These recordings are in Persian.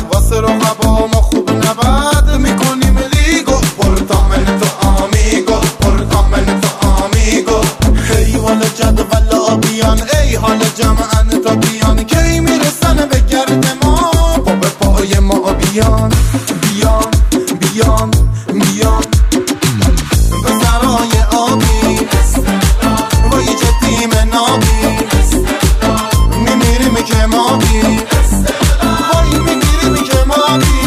واسه رقبا ما خوب نبد میکنیم لیگو پرتامن تو آمیگو پرتامن تو آمیگو ای حال جدول آبیان ای حال جمعن تا بیان کی میرسن به گرد ما پا به پای ما بیان بیان بیان بیان به سرای آبی وای چه تیم نابی میمیریم که ما بی وای میمیریم که ما بی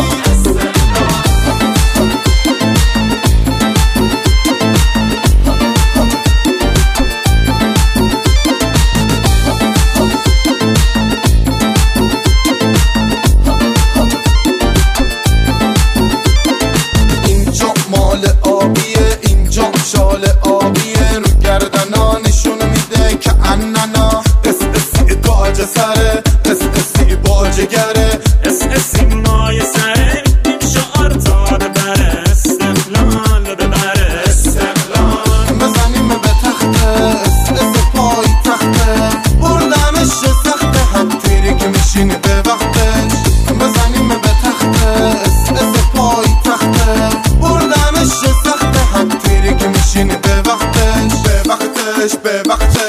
اینجا مال آبیه اینجا شال آبیه رو گردنا نشون میده که اننا اس باج سره اس باج گره اس مای سره این شعار تا ببره استقلال ببره استقلال بزنیم به تخته اس پای تخته بردمش سخته حتی که میشینه به وقتش بزنیم به تخته اس پای تخته بردمش سخته حتی که میشینه به وقتش به وقتش به وقتش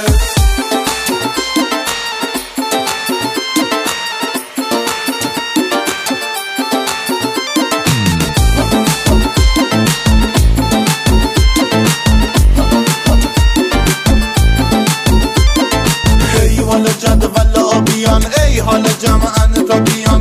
ای حال جدول آبیان ای حال جمعن تا بیان